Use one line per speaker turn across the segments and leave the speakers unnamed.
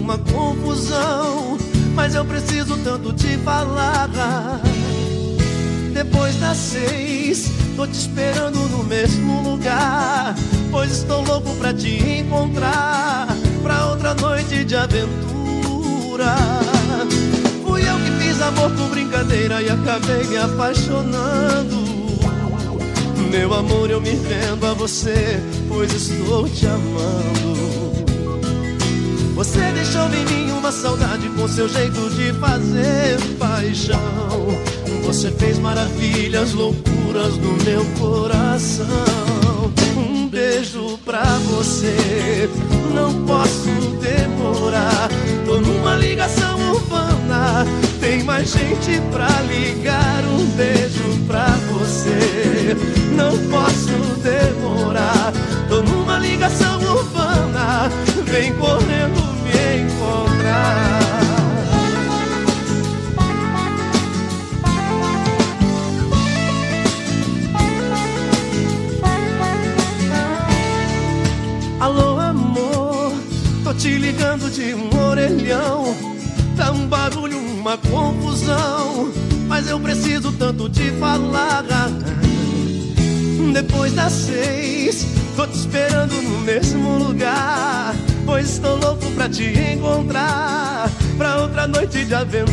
uma confusão, mas eu preciso tanto te falar. Depois das 6, tô te esperando no mesmo lugar, pois estou louco pra te encontrar, pra outra noite de aventura. Fui eu que fiz amor por brincadeira e acabei me apaixonando. Meu amor, eu me rendo a você, pois estou te amando. Você deixou em mim uma saudade com seu jeito de fazer paixão. Você fez maravilhas, loucuras no meu coração. Um beijo pra você, não posso demorar. Tô numa ligação urbana, tem mais gente pra ligar. Um beijo pra você, não posso demorar. Tô numa ligação urbana, vem correndo me encontrar. Alô, amor, tô te ligando de um orelhão. Tá um barulho, uma confusão, mas eu preciso tanto te falar. Depois das 6, tô te esperando no mesmo lugar, pois estou louco pra te encontrar, pra outra noite de aventura.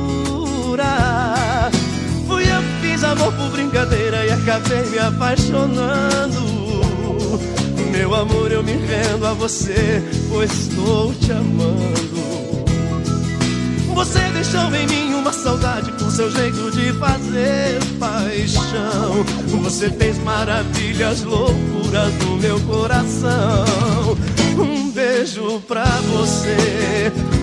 Fui eu que fiz amor por brincadeira e acabei me apaixonando. Meu amor, eu me rendo a você, pois estou te amando. Você deixou em mim uma saudade com seu jeito de fazer paixão. Você fez maravilhas, loucuras no meu coração. Um beijo pra você,